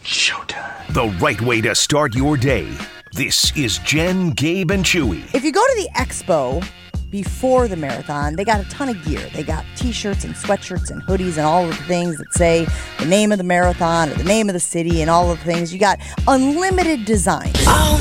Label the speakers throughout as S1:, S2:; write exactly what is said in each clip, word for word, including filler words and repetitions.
S1: Showtime.
S2: The right way to start your day. This is Jen, Gabe, and Chewy.
S3: If you go to the expo before the marathon, they got a ton of gear. They got t-shirts and sweatshirts and hoodies and all of the things that say the name of the marathon or the name of the city and all of the things. You got unlimited designs.
S4: Oh,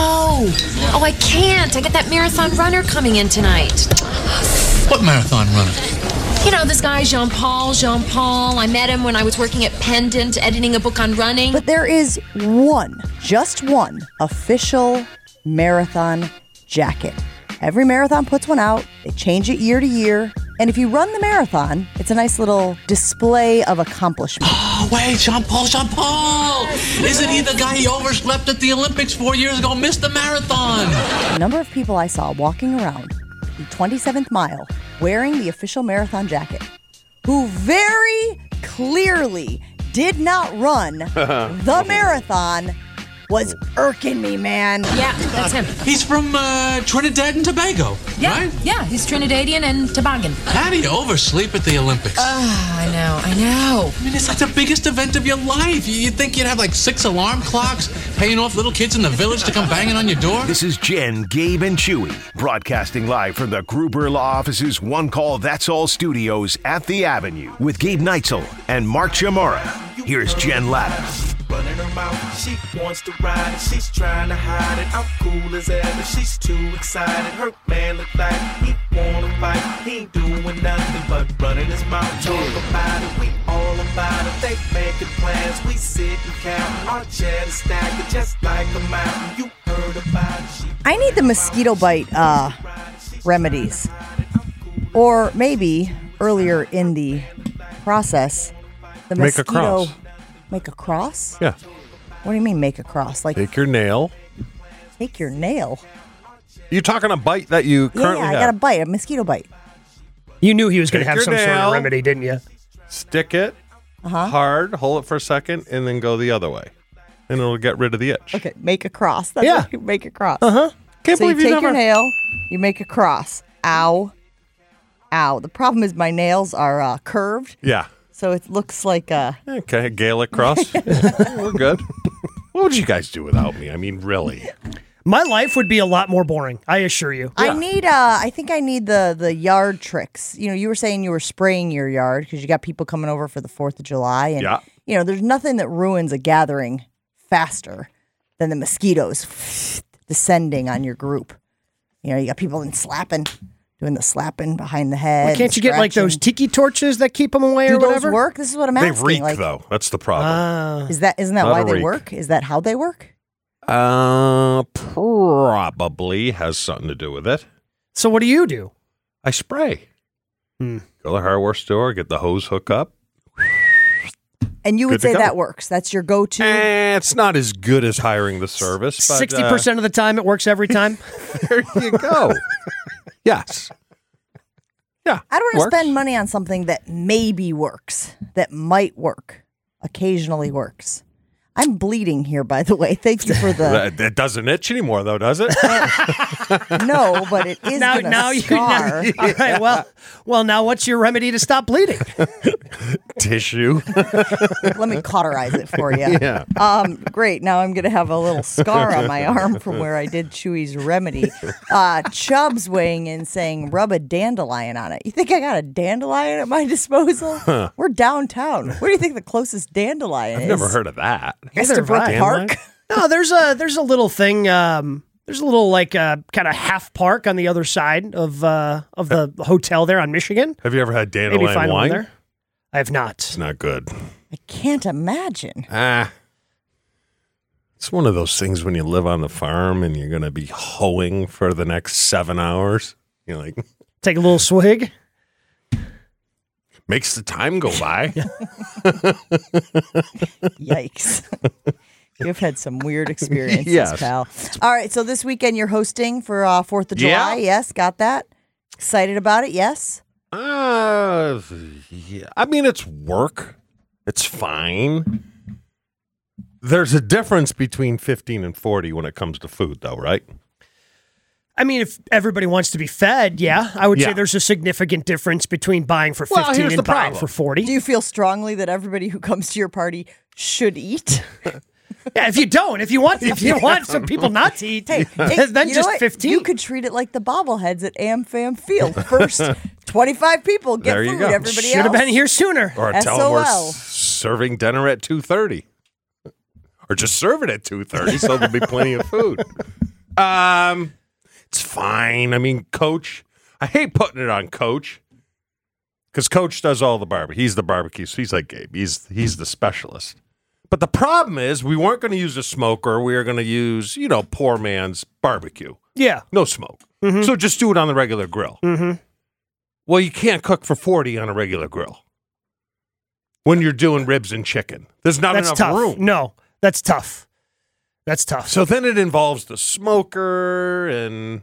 S4: no. Oh, I can't. I got that marathon runner coming in tonight.
S1: What marathon runner?
S4: You know, this guy, Jean-Paul, Jean-Paul. I met him when I was working at Pendant, editing a book on running.
S3: But there is one, just one, official marathon jacket. Every marathon puts one out. They change it year to year. And if you run the marathon, it's a nice little display of accomplishment.
S1: Oh, wait, Jean-Paul, Jean-Paul! Isn't he the guy he overslept at the Olympics four years ago, missed the marathon?
S3: The number of people I saw walking around the twenty-seventh mile wearing the official marathon jacket, who very clearly did not run the marathon, was irking me, man.
S4: Yeah, that's him.
S1: He's from uh, Trinidad and Tobago,
S4: Yeah,
S1: right?
S4: yeah, he's Trinidadian and Tobagan.
S1: How do you oversleep at the Olympics?
S4: Oh, I know, I know.
S1: I mean, it's like the biggest event of your life. You- You'd think you'd have like six alarm clocks, paying off little kids in the village to come banging on your door.
S2: This is Jen, Gabe, and Chewy, broadcasting live from the Gruber Law Office's One Call That's All studios at the Avenue with Gabe Neitzel and Mark Chamorro. Here's Jen Latta.
S5: Running her mouth, she wants to ride it, she's trying to hide it. I'm cool as ever, she's too excited. Her man look like he wanna fight, he ain't doing nothing but running his mouth. Talk about it, we all about it. They making plans, we sit and count. Our chat is stacked just like a mountain. You heard about it. She
S3: I need the mosquito bite uh, remedies. Or maybe earlier in the process, the
S6: Make a
S3: mosquito...
S6: cross.
S3: Make a cross?
S6: Yeah.
S3: What do you mean make a cross? Like
S6: Take your nail.
S3: take your nail?
S6: You talking a bite that you
S3: Yeah,
S6: currently
S3: yeah, I
S6: have?
S3: got a bite, a mosquito bite.
S7: You knew he was going to
S6: Take
S7: have
S6: your
S7: some sort
S6: nail.
S7: of remedy, didn't you?
S6: Stick it
S3: Uh-huh.
S6: hard, hold it for a second, and then go the other way. And it'll get rid of the itch.
S3: Okay, make a cross. That's
S7: Yeah.
S3: what you make a cross.
S7: Uh-huh.
S6: Can't
S3: So you
S6: believe
S3: take
S6: you
S3: your
S6: never...
S3: nail, you make a cross. Ow. Ow. The problem is my nails are uh, curved,
S6: Yeah.
S3: so it looks like uh
S6: Okay, Gaelic cross. We're good. What would you guys do without me? I mean, really.
S7: My life would be a lot more boring, I assure you.
S3: I need uh I think I need the the yard tricks. You know, you were saying you were spraying your yard because you got people coming over for the fourth of July, and
S6: Yeah.
S3: you know, there's nothing that ruins a gathering faster than the mosquitoes descending on your group. You know, you got people in slapping, doing the slapping behind the head.
S7: Well, can't you get like those
S3: scratching.
S7: tiki torches that keep them away
S3: Do
S7: or
S3: those
S7: whatever?
S3: work? This is what I'm
S6: They
S3: asking.
S6: reek,
S3: like,
S6: though. That's the problem.
S7: Ah.
S3: Is that isn't that
S6: Not
S3: why
S6: a
S3: they
S6: reek.
S3: work? Is that how they work?
S6: Uh, probably has something to do with it.
S7: So what do you do?
S6: I spray.
S7: Hmm.
S6: Go to the hardware store, get the hose hook up.
S3: And you would
S6: Good to
S3: say
S6: go.
S3: that works. That's your go-to.
S6: Eh, it's not as good as hiring the service, but
S7: Sixty percent of the time, it works every time.
S6: uh, there you go. Yes. Yeah.
S3: I don't want
S6: works.
S3: to spend money on something that maybe works, that might work, occasionally works. I'm bleeding here, by the way. Thank you for the
S6: That, that doesn't itch anymore, though, does it?
S3: no, but it is
S7: now,
S3: going
S7: now
S3: to
S7: you.
S3: scar.
S7: Now, all right. Well, well. Now, what's your remedy to stop bleeding?
S6: Tissue.
S3: Let me cauterize it for you.
S6: Yeah.
S3: Um, great. Now I'm going to have a little scar on my arm from where I did Chewy's remedy. Uh, Chubb's weighing in saying, rub a dandelion on it. You think I got a dandelion at my disposal?
S6: Huh.
S3: We're downtown. Where do you think the closest dandelion
S6: I've
S3: is?
S6: never heard of that.
S3: Estabrook
S6: Dandelion?
S3: Park?
S7: No, there's a there's a little thing. Um, there's a little like uh, kind of half park on the other side of uh, of the hotel there on Michigan.
S6: Have you ever had
S7: Maybe
S6: dandelion
S7: find one
S6: wine?
S7: there. I have not.
S6: It's not good.
S3: I can't imagine.
S6: Ah. It's one of those things when you live on the farm and you're going to be hoeing for the next seven hours. You're like,
S7: Take a little swig.
S6: makes the time go by.
S3: Yikes. You've had some weird experiences,
S6: Yes.
S3: pal. All right, so this weekend you're hosting for uh, fourth of July.
S6: Yeah.
S3: Yes, got that. Excited about it, yes?
S6: Uh, yeah. I mean, it's work. It's fine. There's a difference between fifteen and forty when it comes to food, though, right?
S7: I mean, if everybody wants to be fed, yeah, I would
S6: Yeah.
S7: say there's a significant difference between buying for
S6: Well,
S7: fifteen
S6: here's
S7: and
S6: the
S7: buying
S6: problem.
S7: for forty.
S3: Do you feel strongly that everybody who comes to your party should eat.
S7: Yeah, if you don't, if you want, if you want some people not to eat,
S3: Hey,
S7: then
S3: hey, you know
S7: just
S3: what?
S7: fifteen.
S3: You could treat it like the bobbleheads at AmFam Field. First twenty-five people get
S6: There you
S3: food.
S6: go.
S3: Everybody
S7: Should have
S3: else.
S7: been here sooner.
S6: Or tell them we're
S3: S O L.
S6: s- serving dinner at two thirty. Or just serve it at two thirty so there'll be plenty of food. Um, It's fine. I mean, Coach, I hate putting it on Coach because Coach does all the barbecue. He's the barbecue. So he's like Gabe. He's, he's the specialist. But the problem is we weren't going to use a smoker. We were going to use, you know, poor man's barbecue.
S7: Yeah.
S6: No smoke. Mm-hmm. So just do it on the regular grill.
S7: Mm-hmm.
S6: Well, you can't cook for forty on a regular grill when you're doing ribs and chicken. There's not
S7: That's
S6: enough
S7: tough.
S6: room.
S7: No, that's tough. That's tough.
S6: So then it involves the smoker and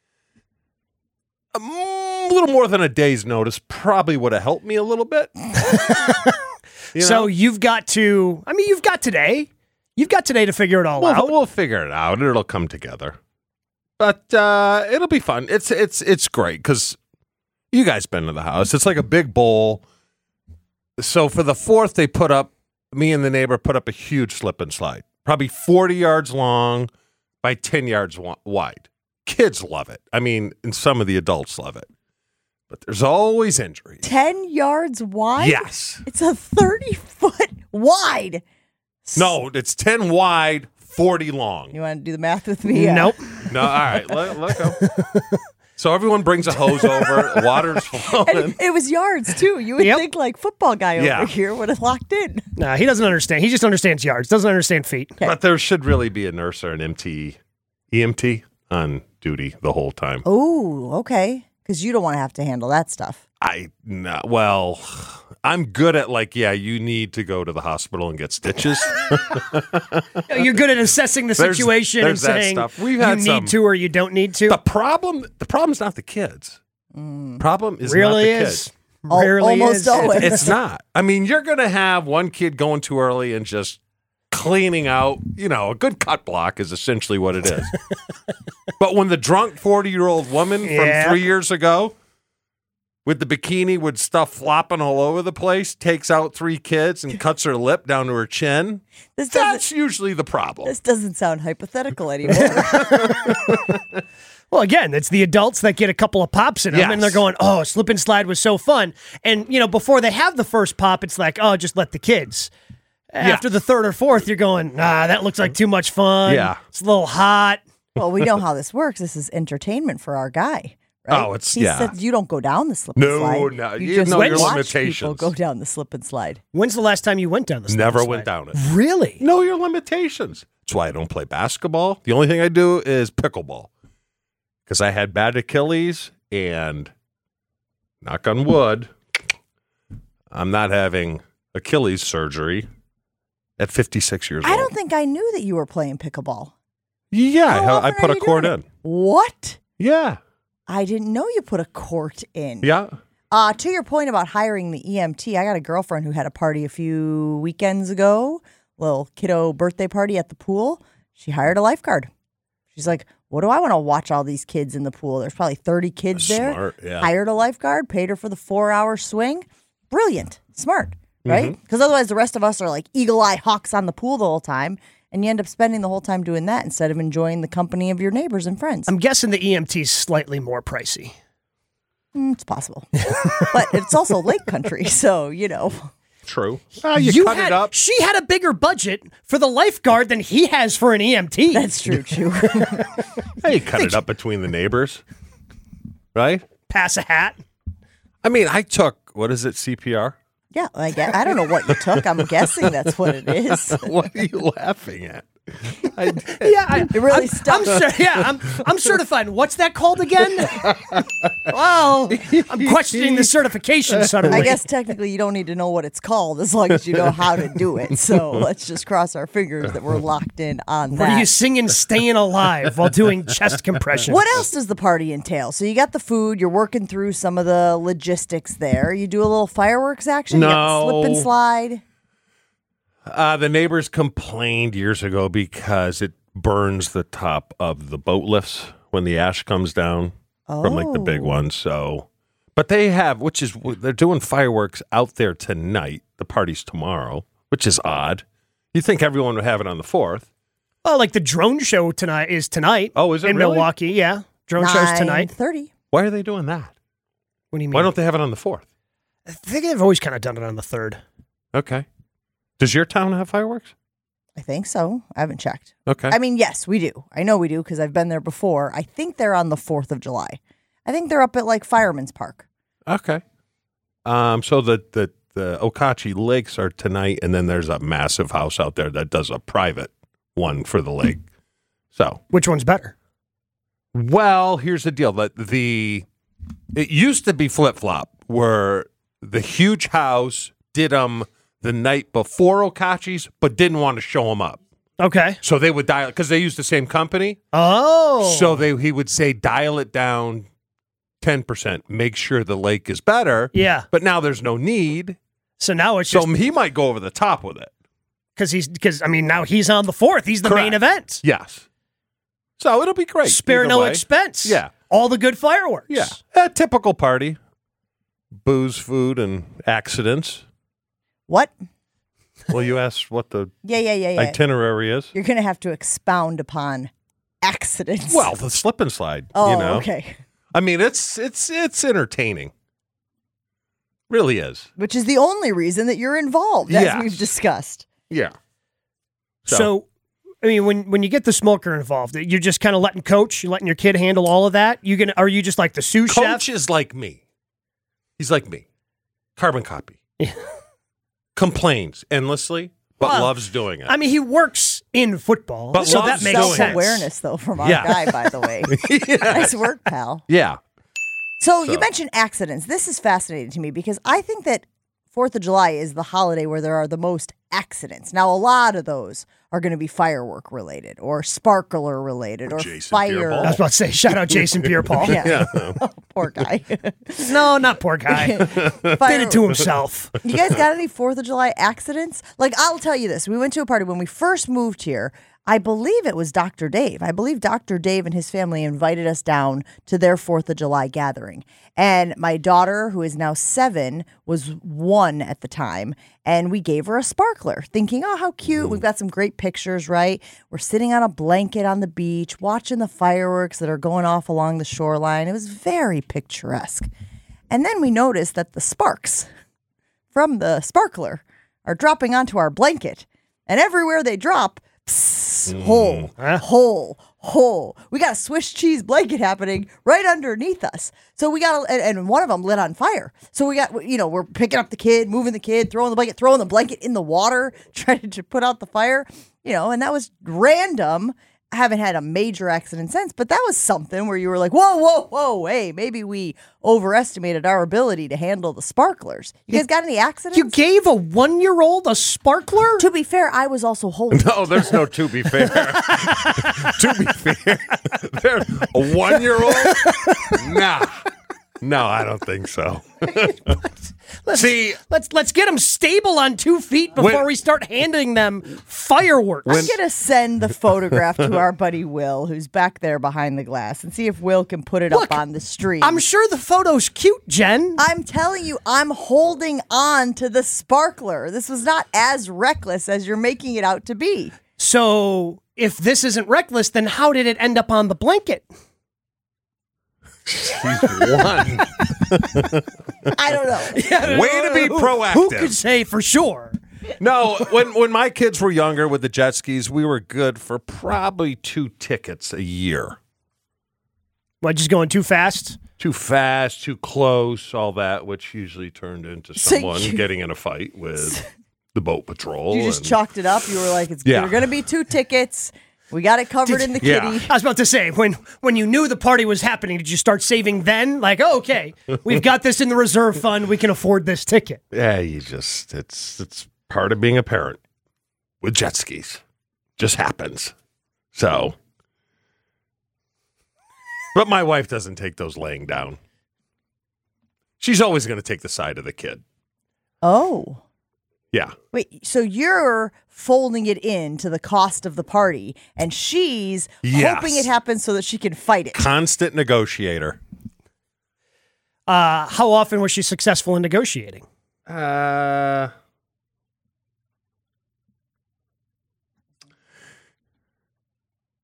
S6: a mm, little more than a day's notice probably would have helped me a little bit. You
S7: So
S6: know?
S7: you've got to, I mean, you've got today. You've got today to figure it all
S6: We'll,
S7: out.
S6: we'll figure it out. It'll come together. But uh, it'll be fun. It's it's it's great because you guys been to the house. It's like a big bowl. So for the fourth, they put up, me and the neighbor put up a huge slip and slide, probably forty yards long by ten yards wa- wide. Kids love it. I mean, and some of the adults love it. But there's always injuries.
S3: ten yards wide?
S6: Yes.
S3: It's a thirty foot wide.
S6: No, it's ten wide, forty long.
S3: You want to do the math with me? Uh,
S7: Nope.
S6: No, all right, let, let go. So everyone brings a hose over, water's flowing.
S3: And it was yards, too. You would
S7: Yep.
S3: think, like, football guy
S6: Yeah.
S3: over here would have locked in.
S7: Nah, he doesn't understand. He just understands yards. Doesn't understand feet.
S6: But there should really be a nurse or an M T, E M T on duty the whole time.
S3: Oh, okay. Because you don't want to have to handle that stuff.
S6: I, no, well, I'm good at like, yeah, you need to go to the hospital and get stitches.
S7: You're good at assessing the
S6: There's-
S7: situation
S6: there's
S7: and
S6: that
S7: saying
S6: stuff. We've
S7: you
S6: had
S7: need
S6: some-
S7: to or you don't need to.
S6: The problem, the problem's not the kids. Problem is
S7: really
S6: not the
S7: is.
S6: kids.
S3: Al-
S7: Rarely
S3: almost
S7: is.
S3: always.
S6: It's not. I mean, you're going to have one kid going too early and just cleaning out, you know, a good cut block is essentially what it is. But when the drunk forty-year-old woman
S7: Yeah.
S6: from three years ago with the bikini with stuff flopping all over the place takes out three kids and cuts her lip down to her chin,
S3: This doesn't,
S6: that's usually the problem.
S3: this doesn't sound hypothetical anymore.
S7: Well, again, it's the adults that get a couple of pops in them,
S6: Yes.
S7: and they're going, "Oh, slip and slide was so fun." And you know, before they have the first pop, it's like, "Oh, just let the kids." After the third or fourth, you're going, "Nah, that looks like too much fun.
S6: Yeah.
S7: It's a little hot."
S3: Well, we know how this works. This is entertainment for our guy. Right?
S6: Oh, it's-
S3: he
S6: yeah.
S3: said you don't go down the slip and
S6: No,
S3: slide.
S6: no,
S3: you
S6: you
S3: just
S6: know your
S3: watch
S6: limitations.
S3: people go down the slip and slide.
S7: When's the last time you went down the slip
S6: Never
S7: and
S6: went
S7: slide?
S6: down it.
S7: Really?
S6: Know your limitations. That's why I don't play basketball. The only thing I do is pickleball. Because I had bad Achilles and, knock on wood, I'm not having Achilles surgery at fifty-six years
S3: I
S6: old.
S3: don't think I knew that you were playing pickleball.
S6: Yeah,
S3: How
S6: I, I
S3: often
S6: put
S3: are
S6: a
S3: you
S6: cord
S3: doing
S6: in.
S3: it? What?
S6: Yeah.
S3: I didn't know you put a court in.
S6: Yeah.
S3: Uh, to your point about hiring the E M T, I got a girlfriend who had a party a few weekends ago, little kiddo birthday party at the pool. She hired a lifeguard. She's like, what do I want to watch all these kids in the pool? There's probably thirty kids there.
S6: Smart, yeah.
S3: Hired a lifeguard, paid her for the four-hour swing. Brilliant. Smart, right?
S6: Mm-hmm.
S3: Because otherwise the rest of us are like eagle-eye hawks on the pool the whole time, and you end up spending the whole time doing that instead of enjoying the company of your neighbors and friends.
S7: I'm guessing the E M T's slightly more pricey.
S3: Mm, it's possible. But it's also lake country, so, you know.
S6: True. Ah, you, cut
S7: had,
S6: it up.
S7: She had a bigger budget for the lifeguard than he has for an E M T.
S3: That's true, too.
S6: Hey, you cut it up between the neighbors. Right?
S7: Pass a hat.
S6: I mean, I took, what is it, C P R?
S3: Yeah, I, guess, I don't know what you took. I'm guessing that's what it is.
S6: What are you laughing at? I,
S7: Yeah, I,
S3: It really
S7: I'm,
S3: stuck.
S7: I'm cer- yeah, I'm, I'm certified. What's that called again? Well, I'm questioning the certification suddenly.
S3: I guess technically you don't need to know what it's called as long as you know how to do it. So let's just cross our fingers that we're locked in on
S7: Were you
S3: that.
S7: singing "Staying Alive" while doing chest compressions?
S3: What else does the party entail? So you got the food, you're working through some of the logistics there. You do a little fireworks action, you got the slip and
S6: No.
S3: slide.
S6: Uh, the neighbors complained years ago because it burns the top of the boat lifts when the ash comes down from like the big
S3: Oh.
S6: ones. So, but they have, which is they're doing fireworks out there tonight. The party's tomorrow, which is odd. You think everyone would have it on the fourth?
S7: Oh, like the drone show tonight is tonight.
S6: Oh, is it
S7: in
S6: really?
S7: Milwaukee? Yeah, drone show's tonight.
S3: nine thirty.
S6: Why are they doing that?
S7: What do you mean?
S6: Why don't they have it on the fourth?
S7: I think they've always kind of done it on the third.
S6: Okay. Does your town have fireworks?
S3: I think so. I haven't checked.
S6: Okay.
S3: I mean, yes, we do. I know we do because I've been there before. I think they're on the fourth of July. I think they're up at like Fireman's Park.
S6: Okay. Um. So the the the Okachi Lakes are tonight, and then there's a massive house out there that does a private one for the lake. So,
S7: Which one's better?
S6: well, here's the deal: that the it used to be flip flop, where the huge house did them the night before Okachi's, but didn't want to show them up.
S7: Okay.
S6: So they would dial because they used the same company.
S7: Oh.
S6: So they he would say dial it down ten percent, make sure the lake is better.
S7: Yeah.
S6: But now there's no need.
S7: So now it's
S6: So
S7: just
S6: he might go over the top with it.
S7: because he's because I mean now he's on the fourth. He's the main
S6: Correct.
S7: event.
S6: Yes. So it'll be great.
S7: Spare
S6: either
S7: no
S6: way.
S7: expense.
S6: Yeah.
S7: All the good fireworks.
S6: Yeah. A typical party. Booze, food, and accidents.
S3: What?
S6: Well, you asked what the
S3: Yeah, yeah, yeah, yeah.
S6: itinerary is.
S3: You're going to have to expound upon accidents.
S6: Well, the slip and slide.
S3: oh,
S6: you know.
S3: okay.
S6: I mean, it's it's it's entertaining. Really is.
S3: Which is the only reason that you're involved, as
S6: Yes.
S3: we've discussed.
S6: Yeah.
S7: So, I mean, when when you get the smoker involved, you're just kind of letting coach, you're letting your kid handle all of that. You gonna are you just like the sous
S6: Coach
S7: chef?
S6: is like me. He's like me. Carbon copy. Complains endlessly, but
S7: Well,
S6: loves doing it.
S7: I mean, he works in football,
S6: But
S7: so
S6: loves
S7: that makes
S6: doing it.
S7: sense.
S3: Self-awareness, though, from our
S6: Yeah.
S3: guy, by the way. Nice work, pal.
S6: yeah.
S3: So,
S6: So-
S3: you mentioned accidents. This is fascinating to me because I think that fourth of July is the holiday where there are the most accidents. Now, a lot of those are going to be firework related or sparkler related or
S6: Jason
S3: fire.
S6: Pierre-Paul.
S7: I was about to say, shout out Jason Pierre-Paul.
S3: Yeah. Poor guy.
S7: No, not poor guy.
S3: Fire-
S7: Did it to himself.
S3: You guys got any fourth of July accidents? Like, I'll tell you this. We went to a party when we first moved here. I believe it was Doctor Dave. I believe Doctor Dave and his family invited us down to their fourth of July gathering. And my daughter, who is now seven, was one at the time. And we gave her a sparkler, thinking, oh, how cute. We've got some great pictures, right? We're sitting on a blanket on the beach, watching the fireworks that are going off along the shoreline. It was very picturesque. And then we noticed that the sparks from the sparkler are dropping onto our blanket. And everywhere they drop, psst, hole, hole, hole. We got a Swiss cheese blanket happening right underneath us. So we got, a, and, and one of them lit on fire. So we got, you know, we're picking up the kid, moving the kid, throwing the blanket, throwing the blanket in the water, trying to put out the fire, you know, and that was random. I haven't had a major accident since, but that was something where you were like, whoa, whoa, whoa, hey, maybe we overestimated our ability to handle the sparklers. You guys got any accidents?
S7: You gave a one-year-old a sparkler?
S3: To be fair, I was also holding.
S6: No, there's no to be fair. To be fair. There, a one year old? Nah. No, I don't think so.
S7: Let's,
S6: See,
S7: let's let's get them stable on two feet before
S6: When-
S7: we start handing them fireworks.
S3: I'm going to send the photograph to our buddy Will, who's back there behind the glass, and see if Will can put it
S7: Look,
S3: up on the stream.
S7: I'm sure the photo's cute, Jen.
S3: I'm telling you, I'm holding on to the sparkler. This was not as reckless as you're making it out to be.
S7: So if this isn't reckless, then how did it end up on the blanket?
S6: he's one.
S3: I don't know.
S6: Way to be
S7: Who
S6: proactive.
S7: could say for sure?
S6: No, when when my kids were younger with the jet skis, we were good for probably two tickets a year.
S7: What, just going too fast?
S6: Too fast, too close, all that, which usually turned into
S3: So
S6: someone
S3: you-
S6: getting in a fight with the boat patrol.
S3: You just
S6: and-
S3: chalked it up. You were like, it's
S6: Yeah.
S3: there going to be two tickets. We got it covered in the
S6: Yeah.
S3: kitty.
S7: I was about to say, when when you knew the party was happening, did you start saving then? Like, oh, okay, we've got this in the reserve fund. We can afford this ticket.
S6: Yeah, you just it's it's part of being a parent with jet skis. Just happens. So, but my wife doesn't take those laying down. She's always going to take the side of the kid.
S3: Oh.
S6: Yeah.
S3: Wait, so you're folding it in to the cost of the party, and she's
S6: Yes.
S3: hoping it happens so that she can fight it.
S6: Constant negotiator.
S7: Uh, how often was she successful in negotiating?
S6: Uh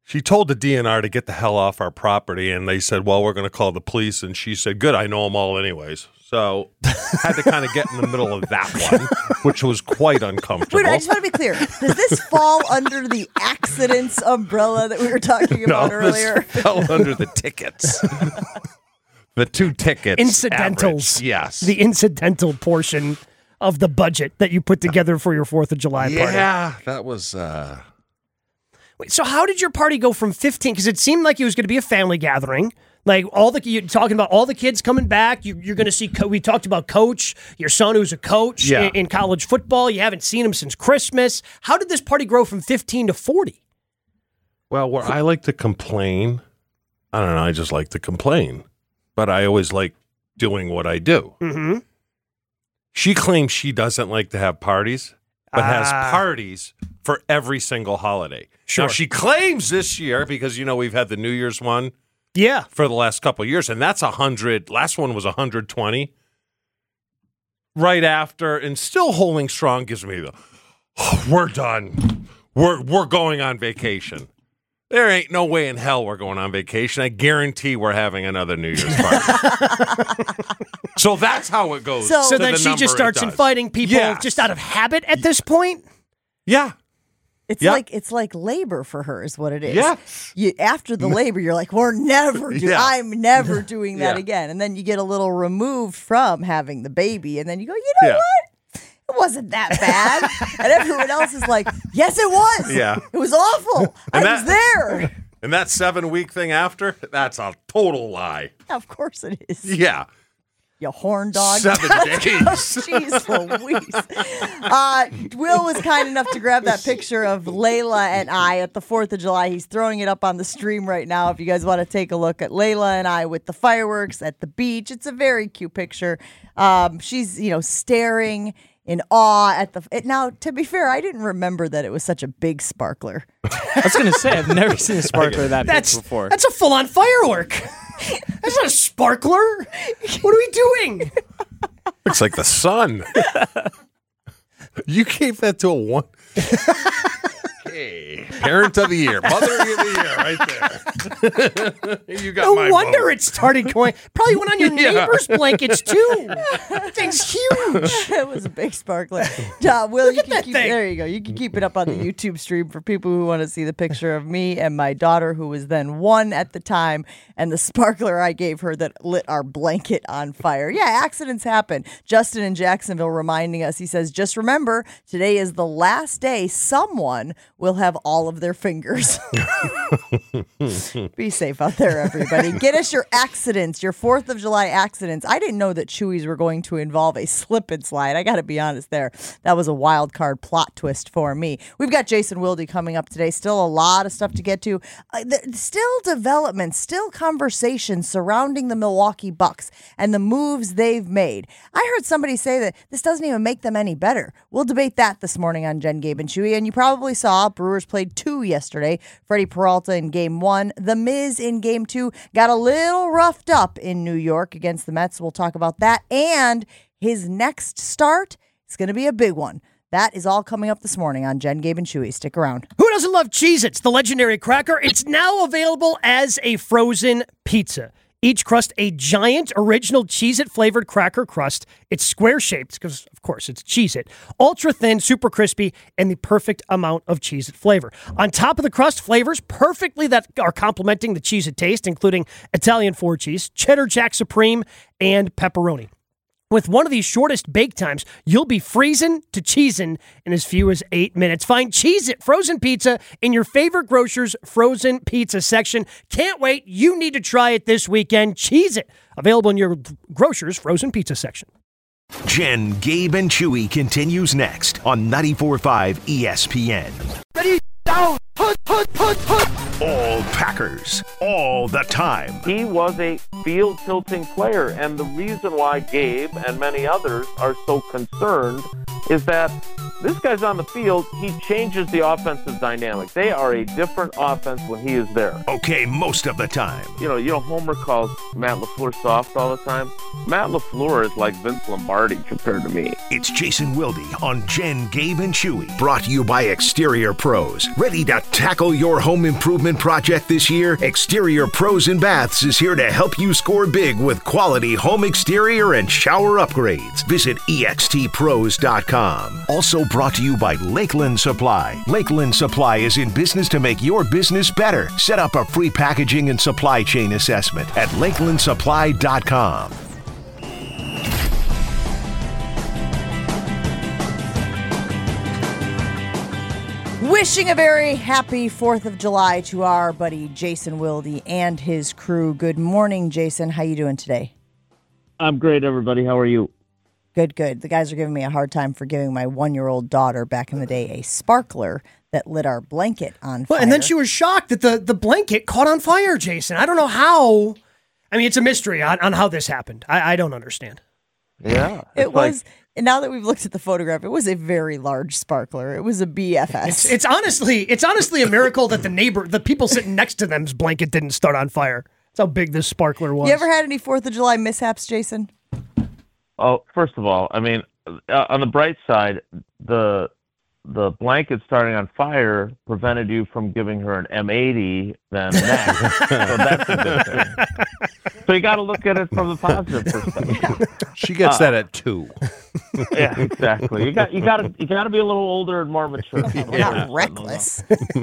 S6: She told the D N R to get the hell off our property, and they said, well, we're going to call the police. And she said, good, I know them all anyways. So had to kind of get in the middle of that one, which was quite uncomfortable.
S3: Wait, I just want to be clear. Does this fall under the accidents umbrella that we were talking about
S6: no,
S3: earlier?
S6: This fell under the tickets. The two tickets.
S7: Incidentals.
S6: Average, yes.
S7: The incidental portion of the budget that you put together for your fourth of July party.
S6: Yeah, that was... Uh...
S7: Wait, so how did your party go from fifteen? Because it seemed like it was going to be a family gathering. Like all the you're talking about all the kids coming back. You, you're going to see. We talked about Coach, your son who's a coach
S6: yeah.
S7: in, in college football. You haven't seen him since Christmas. How did this party grow from fifteen to forty?
S6: Well, where I like to complain, I don't know. I just like to complain, but I always like doing what I do.
S7: Mm-hmm.
S6: She claims she doesn't like to have parties, but
S7: Ah.
S6: has parties for every single holiday.
S7: Sure.
S6: Now, she claims this year, because, you know, we've had the New Year's one
S7: Yeah.
S6: for the last couple of years, and that's one hundred. Last one was one hundred twenty. Right after, and still holding strong, gives me the, oh, we're done. We're, we're going on vacation. There ain't no way in hell we're going on vacation. I guarantee we're having another New Year's party. So that's how it goes.
S3: So-
S7: So
S6: to
S7: then
S6: the
S7: she
S6: number
S7: just
S6: it
S7: starts
S6: does.
S7: inviting people
S6: Yes.
S7: just out of habit at this point.
S6: Yeah.
S3: It's
S6: Yeah.
S3: like it's like labor for her is what it is.
S6: Yes.
S3: You, after the labor, you're like, we're never do-
S6: Yeah.
S3: I'm never doing that
S6: Yeah.
S3: again. And then you get a little removed from having the baby, and then you go, you know
S6: Yeah.
S3: what? It wasn't that bad. And everyone else is like, yes, it was.
S6: Yeah.
S3: It was awful. I
S6: And
S3: was
S6: that-
S3: there.
S6: And that seven week thing after, that's a total lie.
S3: Of course it is.
S6: Yeah.
S3: You horn dog.
S6: Seven days.
S3: Jeez Louise. Uh, Will was kind enough to grab that picture of Layla and I at the fourth of July. He's throwing it up on the stream right now if you guys want to take a look at Layla and I with the fireworks at the beach. It's a very cute picture. Um, she's, you know, staring in awe at the... It, now, to be fair, I didn't remember that it was such a big sparkler.
S8: I was going to say, I've never seen a sparkler that
S7: That's
S8: big before.
S7: that's a full-on firework. That's not a sparkler. What are we doing?
S6: Looks like the sun. You gave that to a one. Hey, parent of the year, mother of the year, right there. You got
S7: No
S6: my
S7: wonder
S6: vote.
S7: it started going. Probably went on your
S6: Yeah.
S7: neighbor's blankets too. That thing's huge.
S3: It was a big sparkler. Uh, Will, you
S7: at
S3: can
S7: that
S3: keep
S7: thing.
S3: there you go. You can keep it up on the YouTube stream for people who want to see the picture of me and my daughter, who was then one at the time, and the sparkler I gave her that lit our blanket on fire. Yeah, accidents happen. Justin in Jacksonville reminding us. He says, "Just remember, today is the last day someone will have all of their fingers." Be safe out there, everybody. Get us your accidents, your fourth of July accidents. I didn't know that Chewies were going to involve a slip and slide. I got to be honest there. That was a wild card plot twist for me. We've got Jason Wilde coming up today. Still a lot of stuff to get to. Uh, there, still development, still conversation surrounding the Milwaukee Bucks and the moves they've made. I heard somebody say that this doesn't even make them any better. We'll debate that this morning on Jen, Gabe, and Chewy. And you probably saw Brewers played two yesterday. Freddie Peralta in game one. The Miz in game two got a little roughed up in New York against the Mets. We'll talk about that. And his next start is going to be a big one. That is all coming up this morning on Jen, Gabe, and Chewy. Stick around.
S7: Who doesn't love Cheez-Its, the legendary cracker? It's now available as a frozen pizza. Each crust a giant original Cheez-It flavored cracker crust. It's square shaped because, of course, it's Cheez-It. Ultra thin, super crispy, and the perfect amount of Cheez-It flavor. On top of the crust, flavors perfectly that are complementing the Cheez-It taste, including Italian four cheese, cheddar jack supreme, and pepperoni. With one of these shortest bake times, you'll be freezing to cheesing in as few as eight minutes. Find Cheez-It frozen pizza in your favorite grocer's frozen pizza section. Can't wait. You need to try it this weekend. Cheez-It. Available in your grocer's frozen pizza section.
S2: Jen, Gabe, and Chewy continues next on ninety-four point five E S P N.
S9: Ready, down, put, put, put, put.
S2: All Packers, all the time.
S10: He was a field tilting player, and the reason why Gabe and many others are so concerned is that This guy's on the field. He changes the offensive dynamic. They are a different offense when he is there.
S2: Okay, most of the time.
S10: You know, you know, Homer calls Matt LaFleur soft all the time. Matt LaFleur is like Vince Lombardi compared to me.
S2: It's Jason Wilde on Jen, Gabe, and Chewy. Brought to you by Exterior Pros. Ready to tackle your home improvement project this year? Exterior Pros and Baths is here to help you score big with quality home exterior and shower upgrades. Visit E X T pros dot com. Also brought to you by Lakeland Supply. Lakeland Supply is in business to make your business better. Set up a free packaging and supply chain assessment at lakeland supply dot com.
S3: Wishing a very happy fourth of July to our buddy Jason Wilde and his crew. Good morning, Jason. How you doing today?
S10: I'm great, everybody. How are you?
S3: Good, good. The guys are giving me a hard time for giving my one-year-old daughter back in the day a sparkler that lit our blanket on fire.
S7: Well, and then she was shocked that the, the blanket caught on fire, Jason. I don't know how. I mean, it's a mystery on, on how this happened. I, I don't understand.
S10: Yeah.
S3: It was, like, and now that we've looked at the photograph, it was a very large sparkler. It was a B F S.
S7: It's, it's honestly, it's honestly a miracle that the neighbor, the people sitting next to them's blanket didn't start on fire. That's how big this sparkler was.
S3: You ever had any fourth of July mishaps, Jason?
S10: Oh, first of all, I mean, uh, on the bright side, the the blanket starting on fire prevented you from giving her an M eighty then next. So that's a good thing. So you got to look at it from the positive perspective.
S6: She gets
S10: uh,
S6: that at two.
S10: Yeah, exactly. You got you got to you got to be a little older and more mature.
S3: Yeah. Not reckless.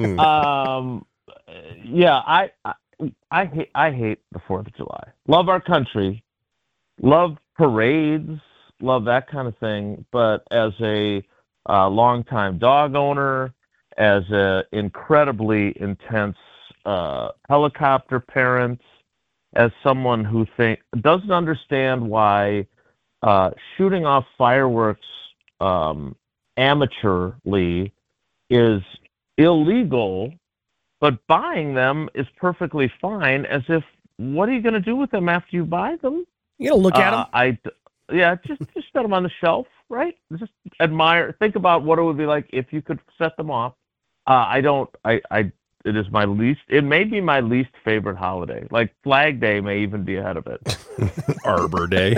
S10: um, yeah, I, I I hate I hate the Fourth of July. Love our country, love parades, love that kind of thing. But as a uh, longtime dog owner, as a incredibly intense uh, helicopter parent, as someone who think doesn't understand why uh, shooting off fireworks um, amateurly is illegal, but buying them is perfectly fine. As if, what are you going to do with them after you buy them?
S7: You gotta look at
S10: uh,
S7: them.
S10: I, yeah, just just set them on the shelf, right? Just admire. Think about what it would be like if you could set them off. Uh, I don't. I, I. It is my least. It may be my least favorite holiday. Like Flag Day may even be ahead of it.
S6: Arbor Day.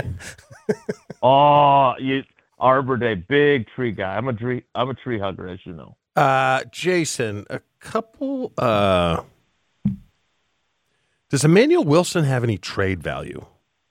S10: Oh, you Arbor Day, big tree guy. I'm a tree. I'm a tree hugger, as you know.
S6: Uh, Jason, a couple. Uh, does Emmanuel Wilson have any trade value?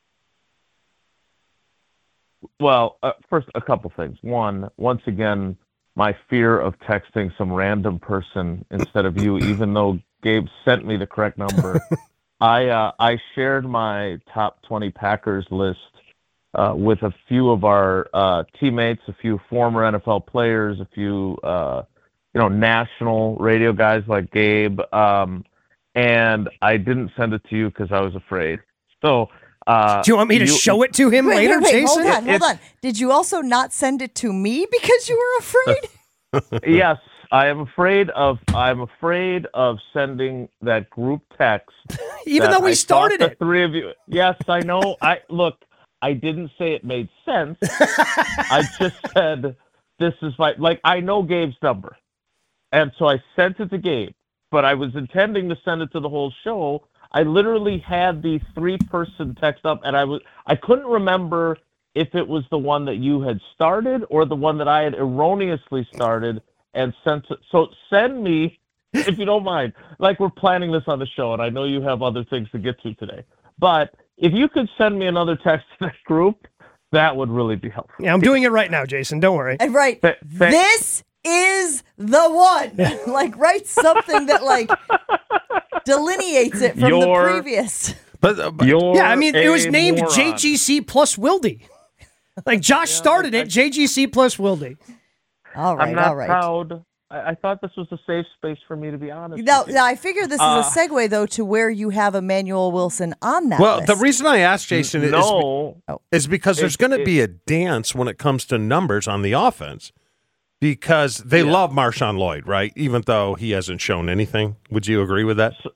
S10: Well, uh, first, a couple things. One, once again, my fear of texting some random person instead of you, even though Gabe sent me the correct number. I uh, I shared my top twenty Packers list uh, with a few of our uh, teammates, a few former N F L players, a few uh, you know national radio guys like Gabe, um, and I didn't send it to you because I was afraid. So. Uh,
S7: Do you want me to you, show it to him
S3: wait,
S7: later,
S3: wait, wait,
S7: Jason?
S3: Hold on, hold on. Did you also not send it to me because you were afraid?
S10: Yes, I am afraid of. I'm afraid of sending that group text.
S7: Even though we
S10: I
S7: started
S10: the
S7: it.
S10: Three of you. Yes, I know. I look. I didn't say it made sense. I just said this is my like. I know Gabe's number, and so I sent it to Gabe. But I was intending to send it to the whole show. I literally had the three-person text up, and I was I couldn't remember if it was the one that you had started or the one that I had erroneously started and sent it. So send me, if you don't mind, like we're planning this on the show, and I know you have other things to get to today. But if you could send me another text to that group, that would really be helpful.
S7: Yeah, I'm doing it right now, Jason. Don't worry.
S3: And right,
S10: Th- th-
S3: this is the one. Like, write something that like delineates it from
S10: Your,
S3: the previous.
S6: But, uh, but
S7: yeah, I mean, it was named
S10: moron.
S7: J G C plus Wilde. Like Josh yeah, started it, J G C plus Wilde.
S3: All right,
S10: I'm not
S3: all right.
S10: proud. I, I thought this was a safe space for me to be honest.
S3: Now, now I figure this
S10: uh,
S3: is a segue though to where you have Emmanuel Wilson on that.
S6: Well,
S3: list.
S6: the reason I asked Jason is,
S10: no,
S6: is because there's
S10: it,
S6: going to
S10: it,
S6: be a dance when it comes to numbers on the offense. Because they yeah. love Marshawn Lloyd, right? Even though he hasn't shown anything. Would you agree with that?
S10: So,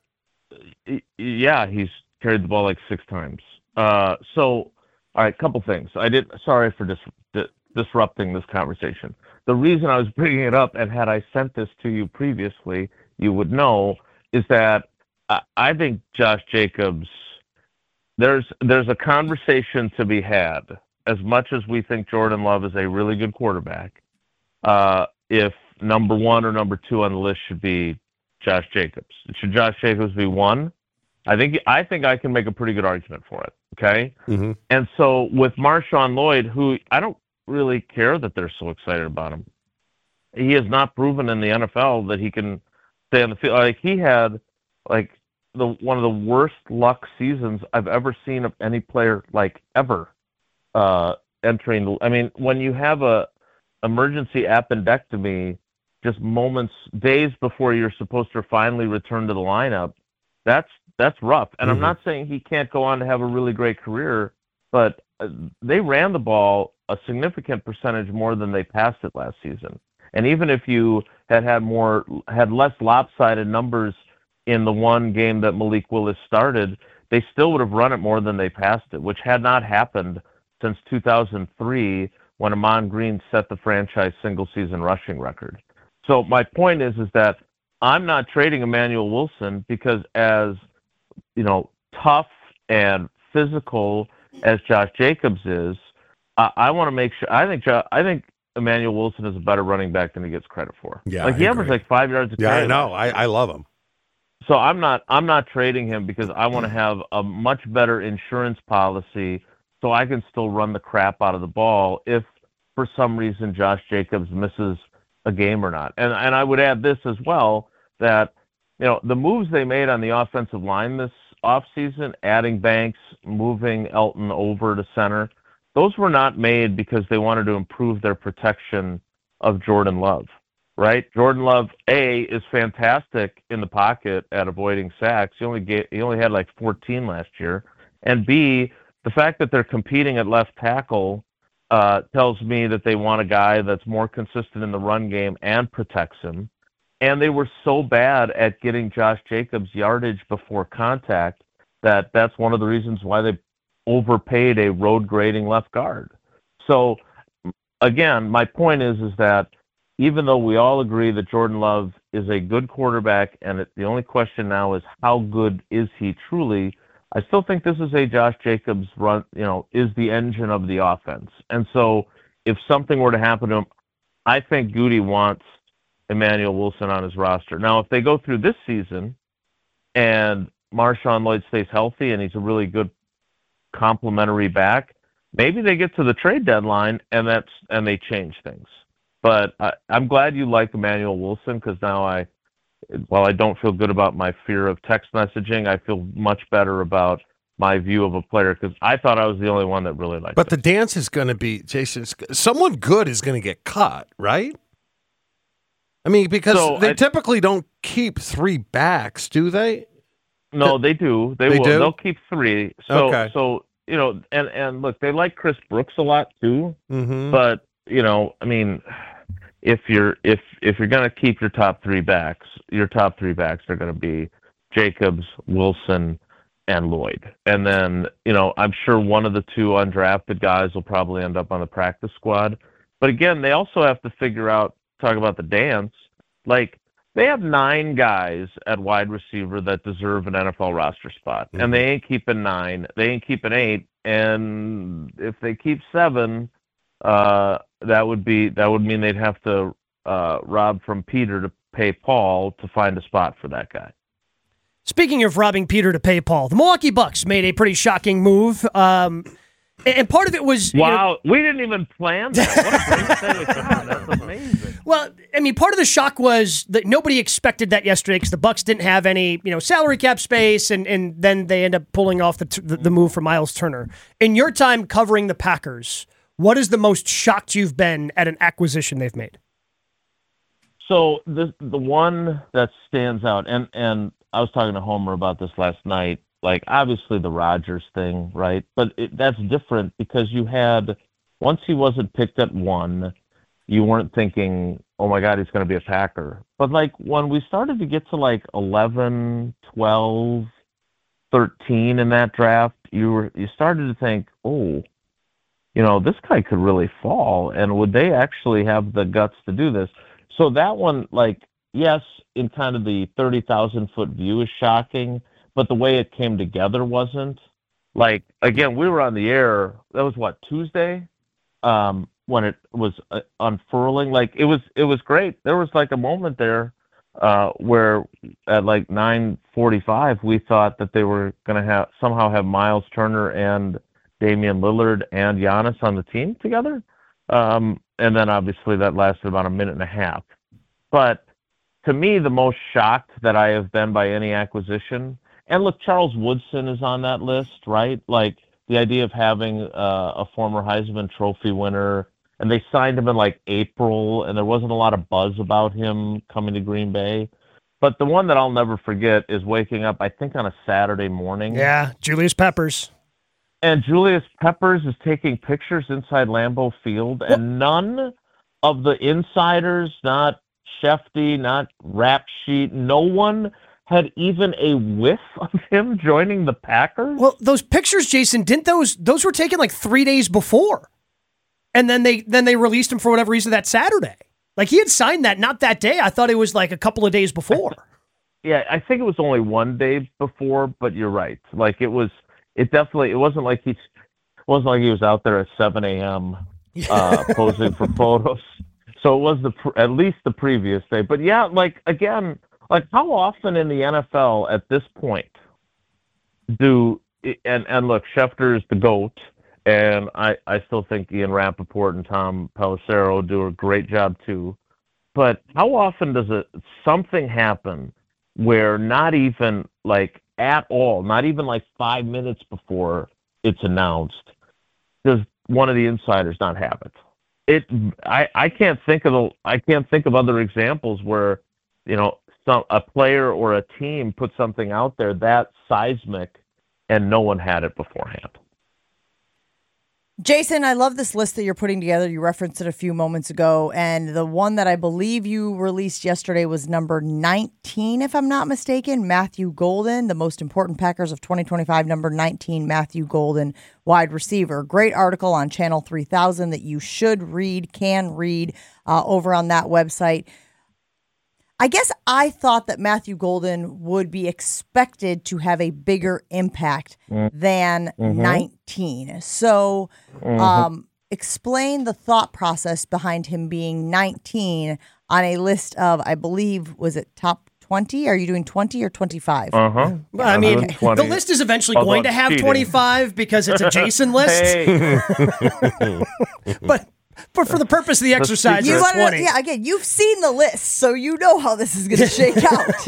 S10: yeah, he's carried the ball like six times. Uh, so, all right, couple things. I did. Sorry for dis, disrupting this conversation. The reason I was bringing it up, and had I sent this to you previously, you would know, is that I, I think Josh Jacobs, there's there's a conversation to be had. As much as we think Jordan Love is a really good quarterback, uh, if number one or number two on the list should be Josh Jacobs. Should Josh Jacobs be one? I think I think I can make a pretty good argument for it. Okay,
S6: mm-hmm.
S10: And so with Marshawn Lloyd, who I don't really care that they're so excited about him. He has not proven in the N F L that he can stay on the field. Like he had like the one of the worst luck seasons I've ever seen of any player like ever uh, entering. The, I mean, when you have a emergency appendectomy just moments, days before you're supposed to finally return to the lineup, that's that's rough. And mm-hmm. I'm not saying he can't go on to have a really great career, but they ran the ball a significant percentage more than they passed it last season. And even if you had had more, had less lopsided numbers in the one game that Malik Willis started, they still would have run it more than they passed it, which had not happened since two thousand three when Amon Green set the franchise single-season rushing record. So my point is, is that I'm not trading Emmanuel Wilson because as, you know, tough and physical as Josh Jacobs is, I, I want to make sure. I think I think Emmanuel Wilson is a better running back than he gets credit for.
S6: Yeah,
S10: like
S6: I
S10: he
S6: agree.
S10: averaged like five yards a
S6: Yeah,
S10: carry.
S6: I know. I, I love him.
S10: So I'm not I'm not trading him because I want to have a much better insurance policy so I can still run the crap out of the ball if for some reason Josh Jacobs misses a game or not. And and I would add this as well, that you know the moves they made on the offensive line this offseason, adding Banks, moving Elton over to center, those were not made because they wanted to improve their protection of Jordan Love, right? Jordan Love, A, is fantastic in the pocket at avoiding sacks. He only get, he only had like fourteen last year. And B, the fact that they're competing at left tackle uh, tells me that they want a guy that's more consistent in the run game and protects him. And they were so bad at getting Josh Jacobs yardage before contact that that's one of the reasons why they overpaid a road grading left guard. So again, my point is, is that even though we all agree that Jordan Love is a good quarterback and it, the only question now is how good is he truly, I still think this is a Josh Jacobs run, you know, is the engine of the offense. And so if something were to happen to him, I think Goody wants Emmanuel Wilson on his roster. Now, if they go through this season and Marshawn Lloyd stays healthy and he's a really good complementary back, maybe they get to the trade deadline and that's and they change things. But I, I'm glad you like Emmanuel Wilson because now I, while I don't feel good about my fear of text messaging, I feel much better about my view of a player because I thought I was the only one that really liked
S6: But
S10: it.
S6: the dance is going to be, Jason, someone good is going to get cut, right? I mean, because
S10: So
S6: they
S10: I-
S6: typically don't keep three backs, do they?
S10: No, they do. They,
S6: They
S10: will.
S6: do?
S10: They'll keep three. So,
S6: Okay.
S10: so you know, and and look, they like Chris Brooks a lot too.
S6: Mm-hmm.
S10: But you know, I mean, if you're if if you're gonna keep your top three backs, your top three backs are gonna be Jacobs, Wilson, and Lloyd. And then you know, I'm sure one of the two undrafted guys will probably end up on the practice squad. But again, they also have to figure out. Talk about the dance. Like they have nine guys at wide receiver that deserve an N F L roster spot,
S6: Mm-hmm.
S10: and they ain't keeping nine. They ain't keeping eight. And if they keep seven, uh, that would be that would mean they'd have to uh, rob from Peter to pay Paul to find a spot for that guy.
S7: Speaking of robbing Peter to pay Paul, the Milwaukee Bucks made a pretty shocking move. Um, and part of it was... you know,
S10: Wow, we didn't even plan that. What a great segue, Sean. That's amazing.
S7: Well, I mean, part of the shock was that nobody expected that yesterday because the Bucks didn't have any, you know, salary cap space, and, and then they end up pulling off the, t- the the move for Miles Turner. In your time covering the Packers, what is the most shocked you've been at an acquisition they've made?
S10: So the the one that stands out, and and I was talking to Homer about this last night. Like obviously the Rodgers thing, right? But it, that's different because you had once he wasn't picked at one. You weren't thinking, oh my God, he's going to be a Packer. But like when we started to get to like eleven, twelve, thirteen in that draft, you were you started to think, oh, you know, this guy could really fall, and would they actually have the guts to do this? So that one, like, yes, in kind of the thirty thousand foot view is shocking, but the way it came together wasn't. Like, again, we were on the air, that was what, Tuesday? Um, when it was uh, unfurling. Like, it was it was great. There was like a moment there uh, where at like nine forty-five, we thought that they were going to have somehow have Miles Turner and Damian Lillard and Giannis on the team together. Um, and then obviously that lasted about a minute and a half. But to me, the most shocked that I have been by any acquisition, and look, Charles Woodson is on that list, right? Like the idea of having uh, a former Heisman Trophy winner, and they signed him in like April, and there wasn't a lot of buzz about him coming to Green Bay. But the one that I'll never forget is waking up, I think, on a Saturday morning.
S7: Yeah, Julius Peppers.
S10: And Julius Peppers is taking pictures inside Lambeau Field, and none of the insiders, not Shefty, not Rap Sheet, no one had even a whiff of him joining the Packers.
S7: Well, those pictures, Jason, didn't those those were taken like three days before, and then they then they released him for whatever reason that Saturday. Like he had signed that not that day. I thought it was like a couple of days before.
S10: Yeah, I think it was only one day before, but you're right. Like it was. It definitely, it wasn't like he, wasn't like he was out there at seven a.m. Uh, posing for photos. So it was the at least the previous day. But yeah, like again, like how often in the N F L at this point do and and look, Schefter is the GOAT, and I I still think Ian Rappaport and Tom Pelissero do a great job too. But how often does it something happen where not even like at all, not even like five minutes before it's announced, does one of the insiders not have it? It, I, I can't think of the, I can't think of other examples where, you know, some a player or a team put something out there that seismic, and no one had it beforehand.
S3: Jason, I love this list that you're putting together. You referenced it a few moments ago, and the one that I believe you released yesterday was number nineteen, if I'm not mistaken, Matthew Golden, the most important Packers of twenty twenty-five, number nineteen, Matthew Golden, wide receiver. Great article on Channel three thousand that you should read, can read, uh, over on that website. I guess I thought that Matthew Golden would be expected to have a bigger impact than mm-hmm. nineteen. So mm-hmm. um, explain the thought process behind him being nineteen on a list of, I believe, was it top twenty? Are you doing twenty or twenty-five?
S10: Uh-huh.
S7: Well, I mean, the list is eventually Although going to have cheating. twenty-five because it's a Jason list. but... But for the purpose of the exercise,
S3: you
S7: it's twenty.
S3: Yeah, again, you've seen the list, so you know how this is going to shake out.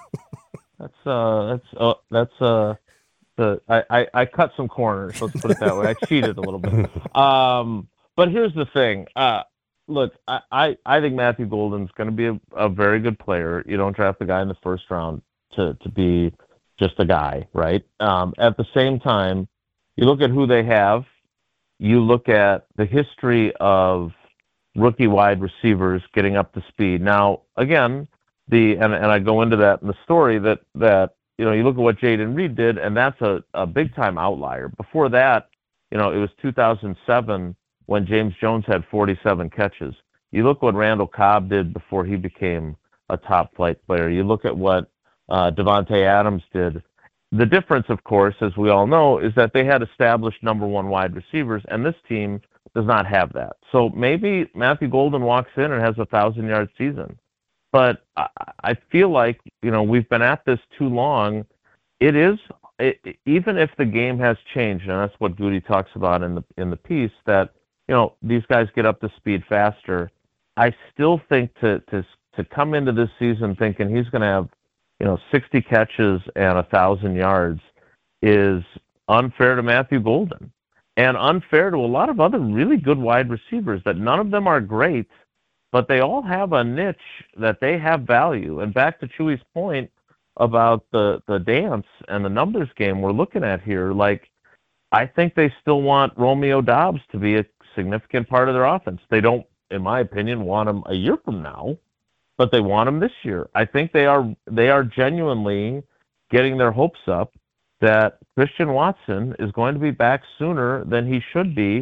S10: That's uh, that's uh, that's uh, the I, I I cut some corners. Let's put it that way. I cheated a little bit. Um, but here's the thing. Uh, look, I, I, I think Matthew Golden's going to be a, a very good player. You don't draft a guy in the first round to to be just a guy, right? Um, at the same time, you look at who they have. You look at the history of rookie wide receivers getting up to speed. Now, again, the and, and I go into that in the story that, that you know, you look at what Jayden Reed did, and that's a, a big-time outlier. Before that, you know, it was two thousand seven when James Jones had forty-seven catches. You look what Randall Cobb did before he became a top-flight player. You look at what uh, Devontae Adams did. The difference, of course, as we all know, is that they had established number one wide receivers, and this team does not have that. So maybe Matthew Golden walks in and has a thousand-yard season. But I, I feel like, you know, we've been at this too long. It is, it, even if the game has changed, and that's what Goody talks about in the in the piece, that, you know, these guys get up to speed faster. I still think to to to come into this season thinking he's going to have, you know, sixty catches and a thousand yards is unfair to Matthew Golden and unfair to a lot of other really good wide receivers that none of them are great, but they all have a niche that they have value. And back to Chewy's point about the, the dance and the numbers game we're looking at here, like, I think they still want Romeo Doubs to be a significant part of their offense. They don't, in my opinion, want him a year from now, but they want him this year. I think they are they are genuinely getting their hopes up that Christian Watson is going to be back sooner than he should be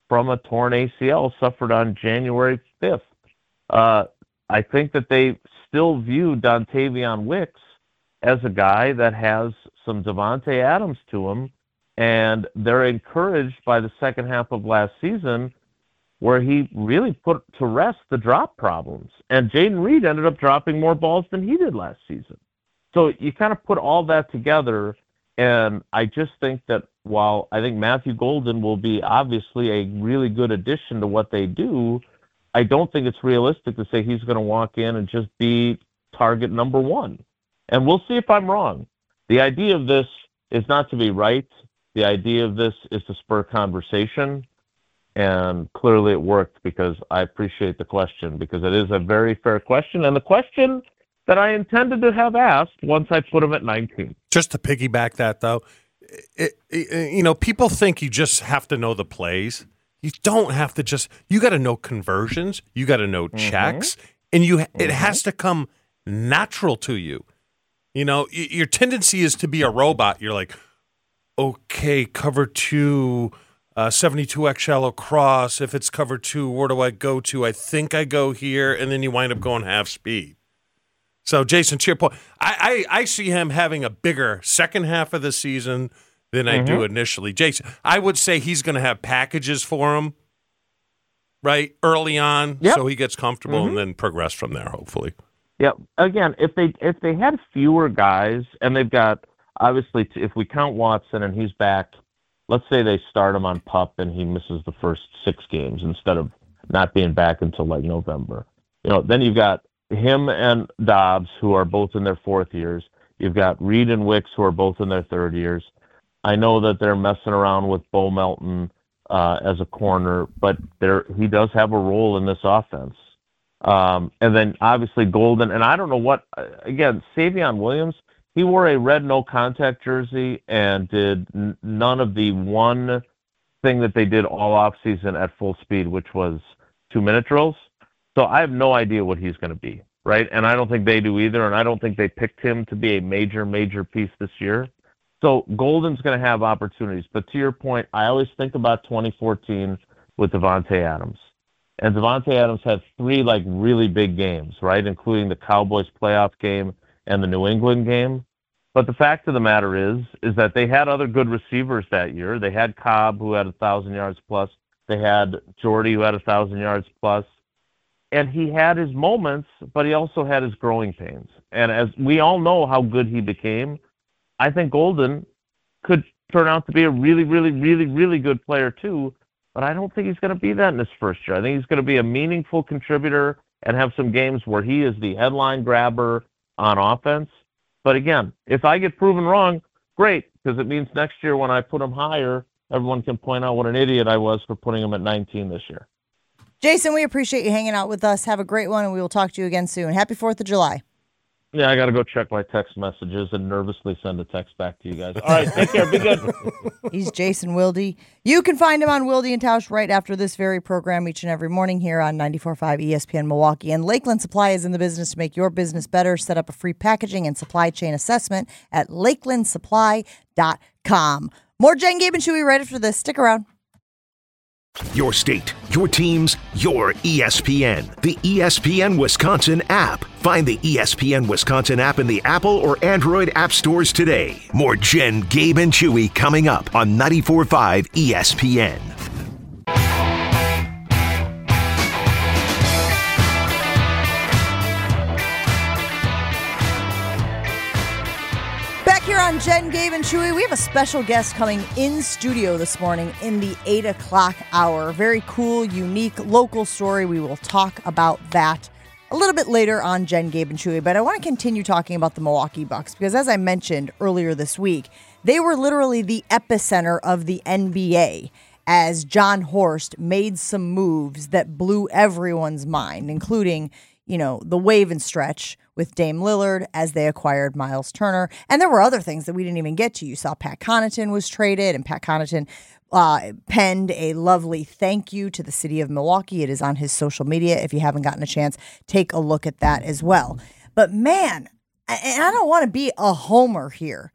S10: from a torn A C L suffered on January fifth. Uh, I think that they still view Dontavion Wicks as a guy that has some Devontae Adams to him, and they're encouraged by the second half of last season where he really put to rest the drop problems. And Jaden Reed ended up dropping more balls than he did last season. So you kind of put all that together, and I just think that while I think Matthew Golden will be obviously a really good addition to what they do, I don't think it's realistic to say he's going to walk in and just be target number one. And we'll see if I'm wrong. The idea of this is not to be right. The idea of this is to spur conversation. And clearly it worked, because I appreciate the question, because it is a very fair question. And the question that I intended to have asked once I put him at nineteen.
S6: Just to piggyback that, though, it, it, you know, people think you just have to know the plays. You don't have to just, you got to know conversions, you got to know mm-hmm. checks, and you mm-hmm. it has to come natural to you. You know, y- your tendency is to be a robot. You're like, okay, cover two, uh, seventy-two X shallow cross. If it's cover two, where do I go to? I think I go here, and then you wind up going half speed. So, Jason, to your point, I, I, I see him having a bigger second half of the season than I mm-hmm. do initially. Jason, I would say he's going to have packages for him, right, early on, yep. so he gets comfortable mm-hmm. and then progress from there, hopefully.
S10: Yeah. Again, if they if they had fewer guys, and they've got, obviously, if we count Watson and he's back, let's say they start him on PUP and he misses the first six games instead of not being back until like November. You know, then you've got him and Dobbs, who are both in their fourth years. You've got Reed and Wicks, who are both in their third years. I know that they're messing around with Bo Melton uh, as a corner, but there he does have a role in this offense. Um, and then obviously Golden, and I don't know what, again, Savion Williams, he wore a red no-contact jersey and did n- none of the one thing that they did all offseason at full speed, which was two-minute drills. So I have no idea what he's going to be, right? And I don't think they do either, and I don't think they picked him to be a major, major piece this year. So Golden's going to have opportunities. But to your point, I always think about twenty fourteen with Devontae Adams. And Devontae Adams had three, like, really big games, right, including the Cowboys playoff game and the New England game. But the fact of the matter is, is that they had other good receivers that year. They had Cobb, who had one thousand yards plus. They had Jordy, who had one thousand yards plus. And he had his moments, but he also had his growing pains. And as we all know how good he became, I think Golden could turn out to be a really, really, really, really good player too. But I don't think he's going to be that in his first year. I think he's going to be a meaningful contributor and have some games where he is the headline grabber on offense. But again, if I get proven wrong, great, because it means next year when I put him higher, everyone can point out what an idiot I was for putting him at nineteen this year.
S3: Jason, we appreciate you hanging out with us. Have a great one, and we will talk to you again soon. Happy fourth of July.
S10: Yeah, I got to go check my text messages and nervously send a text back to you guys. All right, take care. Be good.
S3: He's Jason Wilde. You can find him on Wilde and Tausch right after this very program each and every morning here on ninety-four point five E S P N Milwaukee. And Lakeland Supply is in the business to make your business better. Set up a free packaging and supply chain assessment at lakeland supply dot com. More Jen, Gabe, and Chewy right after this. Stick around.
S2: Your state, your teams, your E S P N. The E S P N Wisconsin app. Find the E S P N Wisconsin app in the Apple or Android app stores today. More Jen, Gabe, and Chewy coming up on ninety-four point five E S P N.
S3: Here on Jen, Gabe, and Chewy, we have a special guest coming in studio this morning in the eight o'clock hour. Very cool, unique, local story. We will talk about that a little bit later on Jen, Gabe, and Chewy. But I want to continue talking about the Milwaukee Bucks because, as I mentioned earlier this week, they were literally the epicenter of the N B A as John Horst made some moves that blew everyone's mind, including, you know, the wave and stretch with Dame Lillard as they acquired Miles Turner. And there were other things that we didn't even get to. You saw Pat Connaughton was traded, and Pat Connaughton uh, penned a lovely thank you to the city of Milwaukee. It is on his social media. If you haven't gotten a chance, take a look at that as well. But man, and I don't want to be a homer here,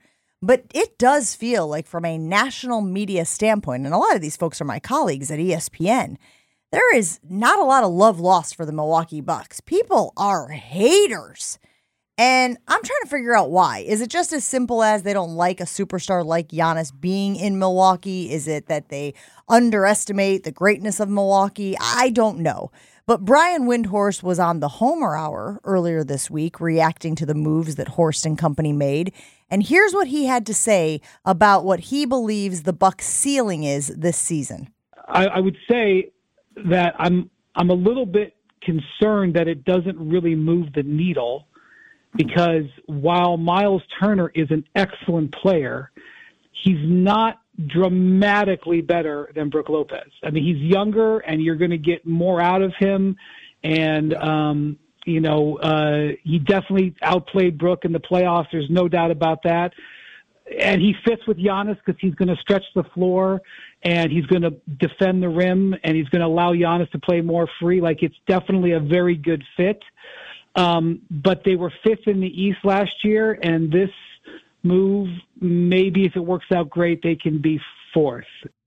S3: But it does feel like from a national media standpoint, and a lot of these folks are my colleagues at E S P N, there is not a lot of love lost for the Milwaukee Bucks. People are haters. And I'm trying to figure out why. Is it just as simple as they don't like a superstar like Giannis being in Milwaukee? Is it that they underestimate the greatness of Milwaukee? I don't know. But Brian Windhorst was on the Homer Hour earlier this week reacting to the moves that Horst and company made. And here's what he had to say about what he believes the Bucks' ceiling is this season.
S11: I, I would say that I'm I'm a little bit concerned that it doesn't really move the needle, because while Miles Turner is an excellent player, he's not dramatically better than Brook Lopez. I mean, he's younger, and you're going to get more out of him. And, um, you know, uh, he definitely outplayed Brook in the playoffs. There's no doubt about that. And he fits with Giannis because he's going to stretch the floor, and he's going to defend the rim, and he's going to allow Giannis to play more free. Like, it's definitely a very good fit. Um, but they were fifth in the East last year, and this move, maybe if it works out great, they can be fourth.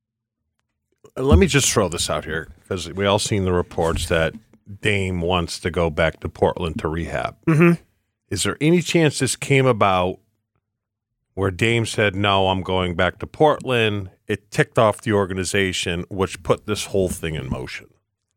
S6: Let me just throw this out here, because we all seen the reports that Dame wants to go back to Portland to rehab.
S7: Mm-hmm.
S6: Is there any chance this came about where Dame said, no, I'm going back to Portland? It ticked off the organization, which put this whole thing in motion.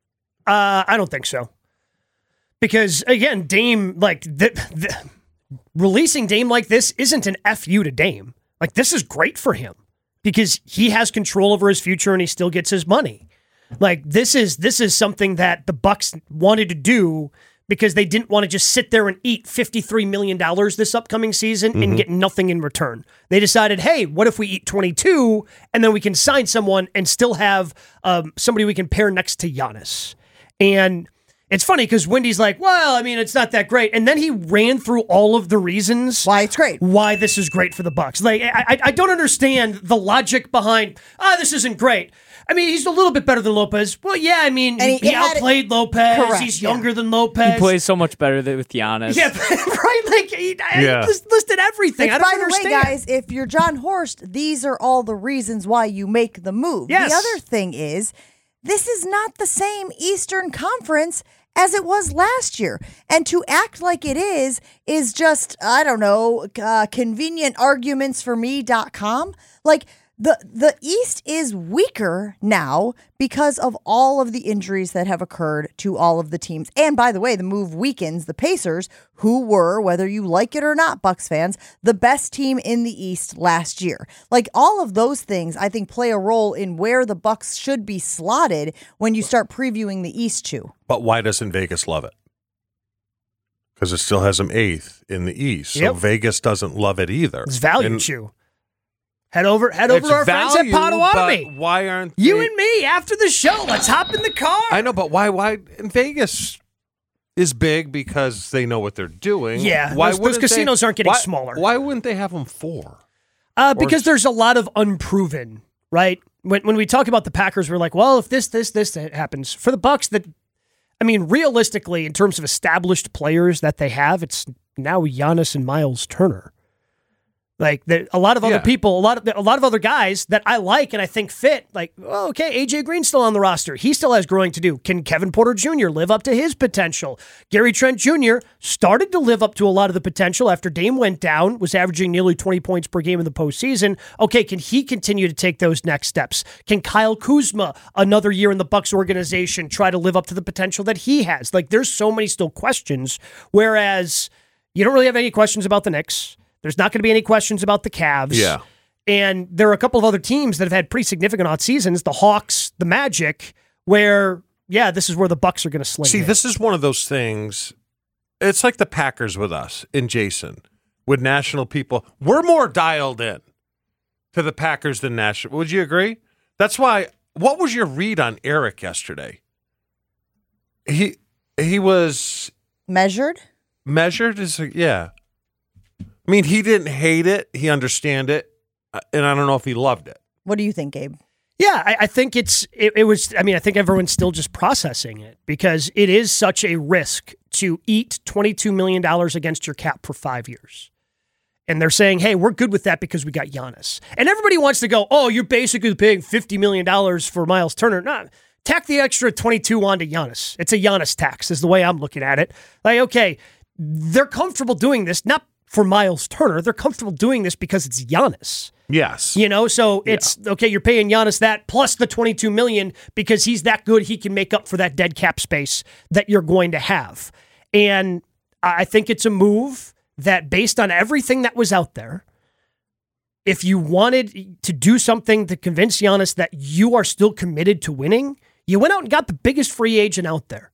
S7: Uh, I don't think so. Because, again, Dame, like, the, the, releasing Dame like this isn't an F you to Dame. Like, this is great for him because he has control over his future and he still gets his money. Like, this is this is something that the Bucks wanted to do because they didn't want to just sit there and eat fifty-three million dollars this upcoming season mm-hmm. and get nothing in return. They decided, hey, what if we eat twenty-two and then we can sign someone and still have um, somebody we can pair next to Giannis? And it's funny because Wendy's like, well, I mean, it's not that great. And then he ran through all of the reasons
S3: why it's great,
S7: why this is great for the Bucks. Like, I, I don't understand the logic behind, ah, oh, this isn't great. I mean, he's a little bit better than Lopez. Well, yeah, I mean,
S3: and
S7: he, he outplayed it, Lopez. Correct, he's younger yeah. than Lopez.
S8: He plays so much better than with Giannis.
S7: Yeah, right? Like, he, yeah. he listed everything.
S3: Which,
S7: I don't
S3: by
S7: understand.
S3: the way, guys, if you're John Horst, these are all the reasons why you make the move.
S7: Yes.
S3: The other thing is, this is not the same Eastern Conference as it was last year. And to act like it is, is just, I don't know, uh, convenient arguments for me dot com. Like, the, the East is weaker now because of all of the injuries that have occurred to all of the teams. And by the way, the move weakens the Pacers, who were, whether you like it or not, Bucks fans, the best team in the East last year. Like, all of those things, I think, play a role in where the Bucks should be slotted when you start previewing the East too.
S6: But why doesn't Vegas love it? Because it still has them eighth in the East. So
S7: yep.
S6: Vegas doesn't love it either.
S7: It's value
S6: and,
S7: chew. Head over, head over to our
S6: value,
S7: friends at Potawatomi.
S6: Why aren't
S7: you
S6: they...
S7: and me after the show? Let's hop in the car.
S6: I know, but why? Why in Vegas is big because they know what they're doing.
S7: Yeah,
S6: why
S7: those, those casinos
S6: they,
S7: aren't getting
S6: why,
S7: smaller.
S6: Why wouldn't they have them four?
S7: Uh, because there's a lot of unproven, right? When when we talk about the Packers, we're like, well, if this, this, this happens for the Bucks, that I mean, realistically, in terms of established players that they have, it's now Giannis and Miles Turner. Like the, a lot of other
S6: yeah.
S7: people, a lot of a lot of other guys that I like and I think fit. Like, well, okay, A J Green's still on the roster. He still has growing to do. Can Kevin Porter Junior live up to his potential? Gary Trent Junior started to live up to a lot of the potential after Dame went down, was averaging nearly twenty points per game in the postseason. Okay, can he continue to take those next steps? Can Kyle Kuzma, another year in the Bucks organization, try to live up to the potential that he has? Like, there's so many still questions, whereas you don't really have any questions about the Knicks. There's not going to be any questions about the Cavs.
S6: Yeah.
S7: And there are a couple of other teams that have had pretty significant odd seasons, the Hawks, the Magic, where, yeah, this is where the Bucks are going to sling
S6: See,
S7: in.
S6: this is one of those things. It's like the Packers with us and Jason, with national people. We're more dialed in to the Packers than national. Would you agree? That's why, what was your read on Eric yesterday? He he was...
S3: Measured?
S6: Measured? Is yeah. I mean, he didn't hate it. He understand it. And I don't know if he loved it.
S3: What do you think, Gabe?
S7: Yeah, I, I think it's, it, it was, I mean, I think everyone's still just processing it because it is such a risk to eat twenty-two million dollars against your cap for five years. And they're saying, hey, we're good with that because we got Giannis. And everybody wants to go, oh, you're basically paying fifty million dollars for Miles Turner. No, tack the extra twenty-two onto Giannis. It's a Giannis tax is the way I'm looking at it. Like, okay, they're comfortable doing this, not for Miles Turner. They're comfortable doing this because it's Giannis.
S6: Yes.
S7: You know, so it's, yeah. okay, you're paying Giannis that plus the twenty-two million dollars because he's that good, he can make up for that dead cap space that you're going to have. And I think it's a move that based on everything that was out there, if you wanted to do something to convince Giannis that you are still committed to winning, you went out and got the biggest free agent out there.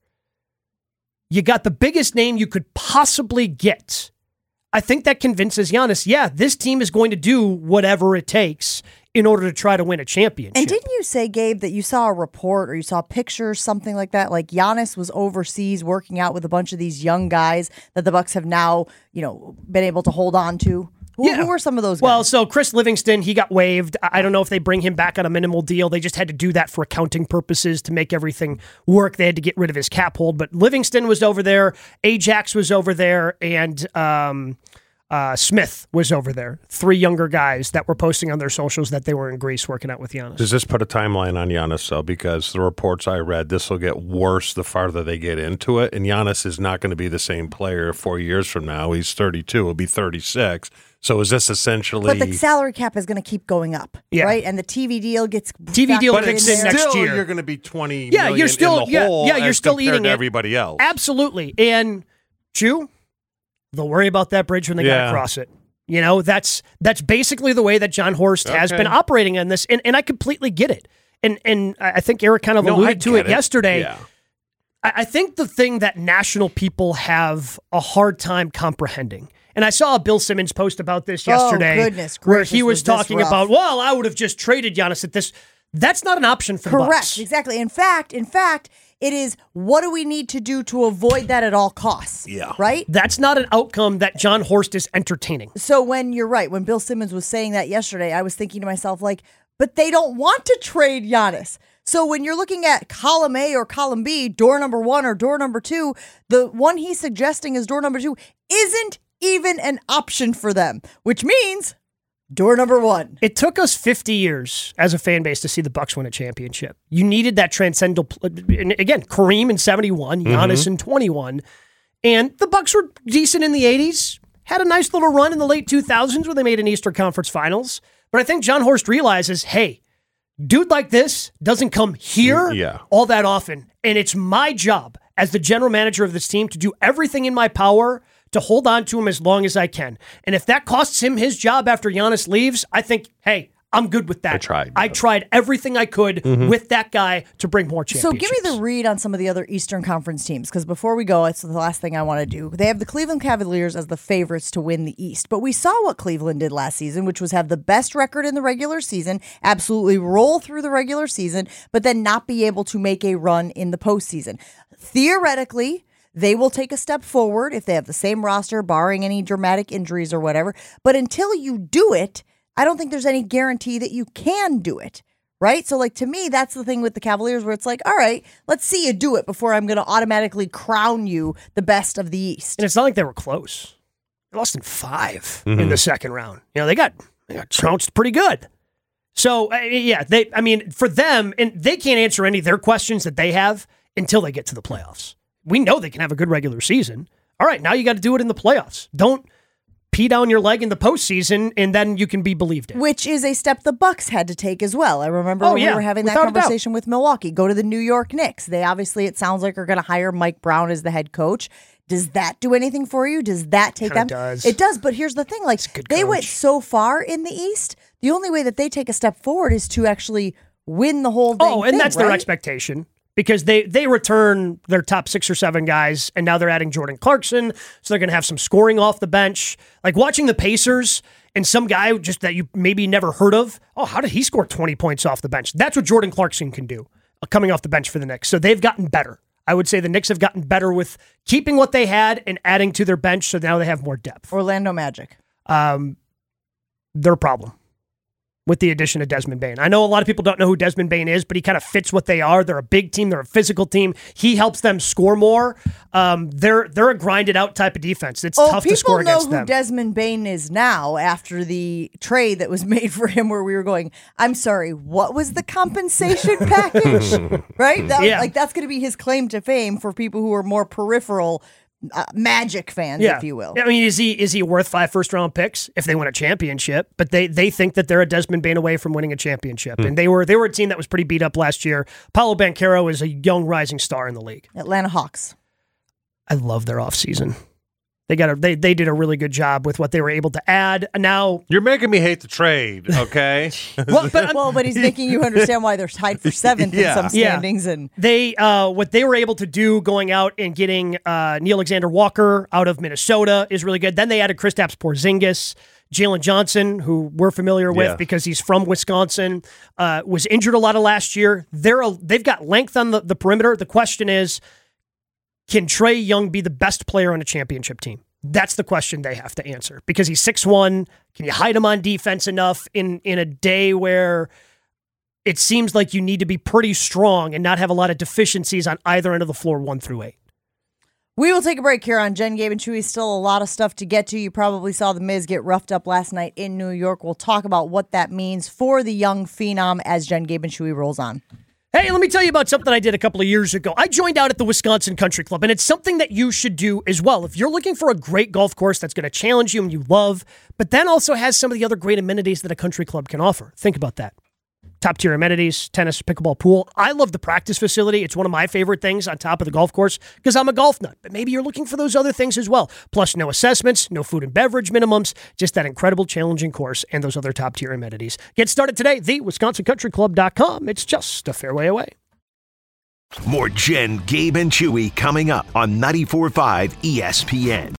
S7: You got the biggest name you could possibly get. I think that convinces Giannis, yeah, this team is going to do whatever it takes in order to try to win a championship.
S3: And didn't you say, Gabe, that you saw a report or you saw pictures, something like that, like Giannis was overseas working out with a bunch of these young guys that the Bucks have now, you know, been able to hold on to? Who,
S7: yeah.
S3: who were some of those guys?
S7: Well, so Chris Livingston, he got waived. I don't know if they bring him back on a minimal deal. They just had to do that for accounting purposes to make everything work. They had to get rid of his cap hold. But Livingston was over there. Ajax was over there. And um, uh, Smith was over there. Three younger guys that were posting on their socials that they were in Greece working out with Giannis.
S6: Does this put a timeline on Giannis, though? Because the reports I read, this will get worse the farther they get into it. And Giannis is not going to be the same player four years from now. He's thirty-two. He'll be thirty-six. So is this essentially...
S3: But the salary cap is going to keep going up,
S7: yeah.
S3: right? And the T V deal gets...
S7: T V deal
S6: but
S7: kicks
S6: in
S7: in next
S6: still,
S7: year.
S6: You're going to be twenty
S7: yeah,
S6: million
S7: you're still,
S6: in the
S7: yeah,
S6: hole
S7: yeah, you're
S6: as
S7: still
S6: compared
S7: eating
S6: to
S7: it.
S6: everybody else.
S7: Absolutely. And, Chew, they'll worry about that bridge when they
S6: yeah.
S7: got to cross it. You know, that's that's basically the way that John Horst okay. has been operating on this, and, and I completely get it. And and I think Eric kind of
S6: no,
S7: alluded to it,
S6: it
S7: yesterday.
S6: Yeah.
S7: I, I think the thing that national people have a hard time comprehending, and I saw a Bill Simmons post about this yesterday,
S3: oh, goodness
S7: where
S3: gracious,
S7: he was,
S3: was
S7: talking
S3: rough.
S7: about, well, I would have just traded Giannis at this. That's not an option for
S3: Correct,
S7: the Bucks.
S3: exactly. In fact, in fact, it is what do we need to do to avoid that at all costs?
S6: Yeah.
S3: Right?
S7: That's not an outcome that John Horst is entertaining.
S3: So when you're right, when Bill Simmons was saying that yesterday, I was thinking to myself, like, but they don't want to trade Giannis. So when you're looking at column A or column B, door number one or door number two, the one he's suggesting is door number two isn't even an option for them, which means door number one.
S7: It took us fifty years as a fan base to see the Bucks win a championship. You needed that transcendental, and again, Kareem in seventy-one, Giannis mm-hmm. in twenty-one, and the Bucks were decent in the eighties, had a nice little run in the late two thousands where they made an Eastern Conference Finals. But I think John Horst realizes, hey, dude like this doesn't come here
S6: yeah.
S7: all that often, and it's my job as the general manager of this team to do everything in my power to hold on to him as long as I can. And if that costs him his job after Giannis leaves, I think, hey, I'm good with that.
S6: I tried.
S7: I tried everything I could mm-hmm. with that guy to bring more championships.
S3: So give me the read on some of the other Eastern Conference teams, because before we go, it's the last thing I want to do. They have the Cleveland Cavaliers as the favorites to win the East. But we saw what Cleveland did last season, which was have the best record in the regular season, absolutely roll through the regular season, but then not be able to make a run in the postseason. Theoretically, they will take a step forward if they have the same roster, barring any dramatic injuries or whatever. But until you do it, I don't think there's any guarantee that you can do it, right? So, like, to me, that's the thing with the Cavaliers where it's like, all right, let's see you do it before I'm going to automatically crown you the best of the East.
S7: And it's not like they were close. They lost in five
S6: mm-hmm.
S7: in the second round. You know, they got, they got trounced pretty good. So, uh, yeah, they. I mean, for them, and they can't answer any of their questions that they have until they get to the playoffs. We know they can have a good regular season. All right, now you got to do it in the playoffs. Don't pee down your leg in the postseason, and then you can be believed in.
S3: Which is a step the Bucks had to take as well. I remember
S7: oh,
S3: when
S7: yeah,
S3: we were having that conversation with Milwaukee. Go to the New York Knicks. They obviously, it sounds like, are going to hire Mike Brown as the head coach. Does that do anything for you? Does that take
S7: Kinda
S3: them?
S7: Does.
S3: It does, but here's the thing. Like, they
S7: coach.
S3: went so far in the East, the only way that they take a step forward is to actually win the whole thing.
S7: Oh, and
S3: thing,
S7: that's
S3: right?
S7: their expectation. Because they, they return their top six or seven guys, and now they're adding Jordan Clarkson, so they're going to have some scoring off the bench. Like watching the Pacers and some guy just that you maybe never heard of, oh, how did he score twenty points off the bench? That's what Jordan Clarkson can do, uh, coming off the bench for the Knicks. So they've gotten better. I would say the Knicks have gotten better with keeping what they had and adding to their bench, so now they have more depth.
S3: Orlando Magic.
S7: Um, they're a problem. with the addition of Desmond Bane. I know a lot of people don't know who Desmond Bane is, but he kind of fits what they are. They're a big team. They're a physical team. He helps them score more. Um, they're they're a grinded out type of defense. It's
S3: oh,
S7: tough to score against them.
S3: People know who Desmond Bane is now after the trade that was made for him where we were going, I'm sorry, what was the compensation package? Right? That,
S7: Yeah.
S3: Like that's going to be his claim to fame for people who are more peripheral Uh, Magic fans,
S7: Yeah.
S3: if you will.
S7: I mean, is he is he worth five first round picks if they win a championship? But they they think that they're a Desmond Bane away from winning a championship,
S6: Hmm.
S7: and they were they were a team that was pretty beat up last year. Paulo Banchero is a young rising star in the league.
S3: Atlanta Hawks.
S7: I love their offseason. They got a, they they did a really good job with what they were able to add. Now
S6: You're making me hate the trade, okay?
S7: well, but
S3: well, but he's making you understand why they're tied for seventh
S6: Yeah.
S3: in some
S7: Yeah.
S3: standings. And
S7: they uh, what they were able to do going out and getting uh, Neil Alexander Walker out of Minnesota is really good. Then they added Kristaps Porzingis. Jalen Johnson, who we're familiar with
S6: Yeah.
S7: because he's from Wisconsin, uh, was injured a lot of last year. They're a, they've got length on the, the perimeter. The question is, can Trae Young be the best player on a championship team? That's the question they have to answer because he's six one. Can you hide him on defense enough in, in a day where it seems like you need to be pretty strong and not have a lot of deficiencies on either end of the floor, one through eight?
S3: we will take a break here on Jen, Gabe, and Chewy. Still a lot of stuff to get to. You probably saw The Miz get roughed up last night in New York. We'll talk about what that means for the young phenom as Jen, Gabe, and Chewy rolls on.
S7: Hey, let me tell you about something I did a couple of years ago. I joined out at the Wisconsin Country Club, and it's something that you should do as well. If you're looking for a great golf course that's going to challenge you and you love, but then also has some of the other great amenities that a country club can offer. Think about that. Top tier amenities, tennis, pickleball, pool. I love the practice facility. It's one of my favorite things on top of the golf course because I'm a golf nut. But maybe you're looking for those other things as well. Plus, no assessments, no food and beverage minimums, just that incredible challenging course and those other top tier amenities. Get started today, the wisconsin country club dot com. It's just a fairway away.
S2: More Jen, Gabe, and Chewy coming up on ninety-four point five E S P N.